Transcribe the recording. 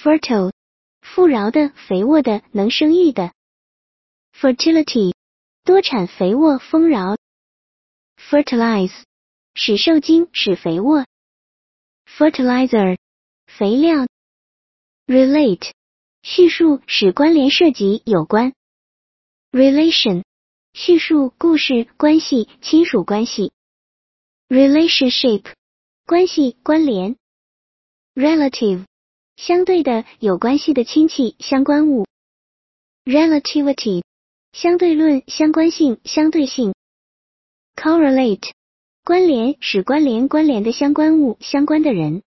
fertile 富饶的、肥沃的、能生育的。fertility 多产、肥沃、丰饶。fertilize 使受精、使肥沃。fertilizer 肥料。relate 叙述、使关联、涉及、有关。relation 叙述、故事、关系、亲属关系。relationship 关系、关联。relative 相对的、有关系的亲戚、相关物。relativity 相对论、相关性、相对性。correlate 关联、使关联、关联的相关物、相关的人。